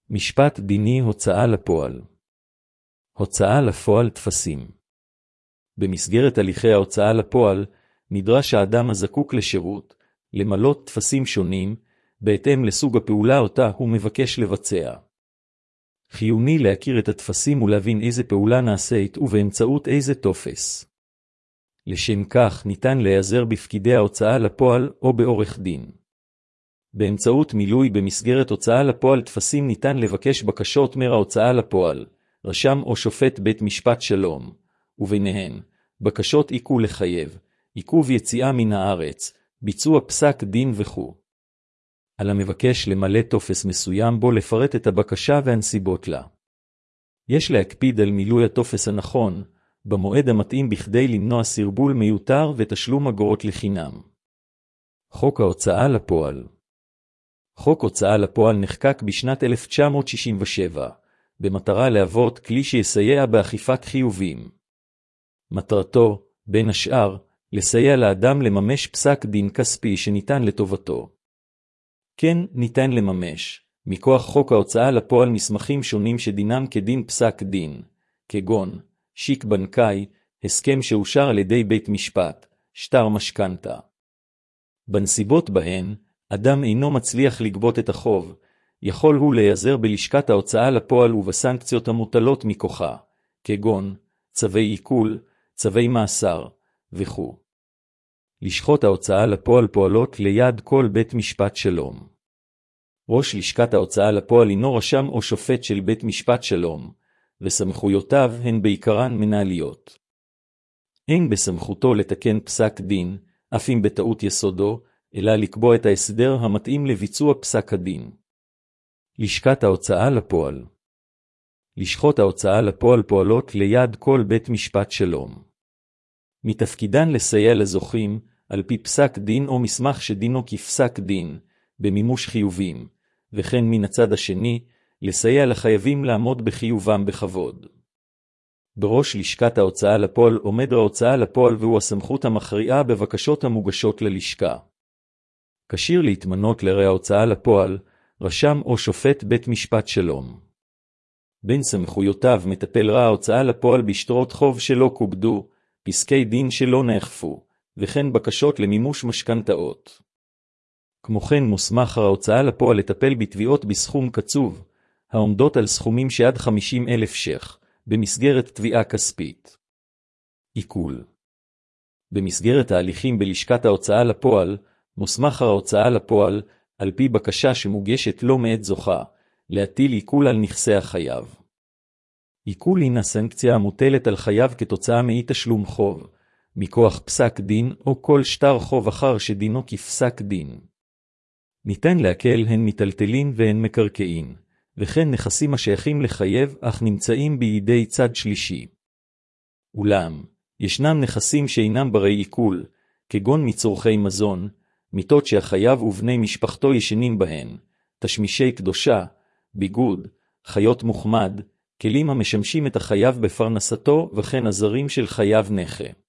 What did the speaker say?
משפט דיני הוצאה לפועל. הוצאה לפועל תפסים. במסגרת הליכי ההוצאה לפועל, נדרש האדם הזקוק לשירות, למלות תפסים שונים, בהתאם לסוג הפעולה אותה הוא מבקש לבצע. חיוני להכיר את התפסים ולהבין איזה פעולה נעשית ובאמצעות איזה טופס. לשם כך ניתן להיעזר בפקידי ההוצאה לפועל או בעורך דין. באמצעות מילוי במסגרת הוצאה לפועל תפסים ניתן לבקש בקשות מההוצאה לפועל, רשם או שופט בית משפט שלום, וביניהן, בקשות עיכוב לחייב, עיכוב יציאה מן הארץ, ביצוע פסק דין וכו'. על המבקש למלא טופס מסוים בו לפרט את הבקשה והנסיבות לה. יש להקפיד על מילוי הטופס הנכון, במועד המתאים בכדי למנוע סרבול מיותר ותשלום אגרות לחינם. חוק ההוצאה לפועל. חוק הוצאה לפועל נחקק בשנת 1967, במטרה להוות כלי שיסייע באכיפת חיובים. מטרתו, בין השאר, לסייע לאדם לממש פסק דין כספי שניתן לטובתו. כן, ניתן לממש, מכוח חוק ההוצאה לפועל מסמכים שונים שדינם כדין פסק דין, כגון, שיק בנקאי, הסכם שאושר על ידי בית משפט, שטר משכנתה. בנסיבות בהן, אדם אינו מצליח לגבות את החוב, יכול הוא להיעזר בלשכת ההוצאה לפועל ובסנקציות המוטלות מכוחה, כגון, צווי עיקול, צווי מאסר, וכו'. לשכות ההוצאה לפועל פועלות ליד כל בית משפט שלום. ראש לשכת ההוצאה לפועל הינו רשם או שופט של בית משפט שלום, וסמכויותיו הן בעיקרן מנהליות. אין בסמכותו לתקן פסק דין, אף אם בטעות יסודו, אלא לקבוע את ההסדר המתאים לביצוע פסק הדין. לשכת ההוצאה לפועל. לשכות ההוצאה לפועל פועלות ליד כל בית משפט שלום. מתפקידן לסייע לזוכים, על פי פסק דין או מסמך שדינו כפסק דין, במימוש חיובים, וכן מן הצד השני, לסייע לחייבים לעמוד בחיובם בכבוד. בראש לשכת ההוצאה לפועל עומד ההוצאה לפועל והוא הסמכות המכריעה בבקשות המוגשות ללשכה. כשיר להתמנות לראש ההוצאה לפועל, רשם או שופט בית משפט שלום. בין סמכויותיו מטפל ראש ההוצאה לפועל בשטרות חוב שלא קובדו, פסקי דין שלא נאכפו, וכן בקשות למימוש משכנתאות. כמו כן מוסמך ההוצאה לפועל לטפל בתביעות בסכום קצוב, העומדות על סכומים שעד 50,000 ש"ח, במסגרת תביעה כספית. עיקול. במסגרת ההליכים בלשכת ההוצאה לפועל, מוסמך ההוצאה לפועל, על פי בקשה שמוגשת לא מעת זוכה, להטיל עיקול על נכסי החייב. עיקול הינה סנקציה המוטלת על חייב כתוצאה מאי תשלום חוב, מכוח פסק דין או כל שטר חוב אחר שדינו כפסק דין. ניתן להקל הן מיטלטלין והן מקרקעין, וכן נכסים השייכים לחייב אך נמצאים בידי צד שלישי. אולם, ישנם נכסים שאינם ברי עיקול, כגון מצורכי מזון, מיטות שהחייב ובני משפחתו ישנים בהן, תשמישי קדושה, ביגוד, חיות מוחמד, כלים המשמשים את החייב בפרנסתו וכן עזרים של חייב נכה.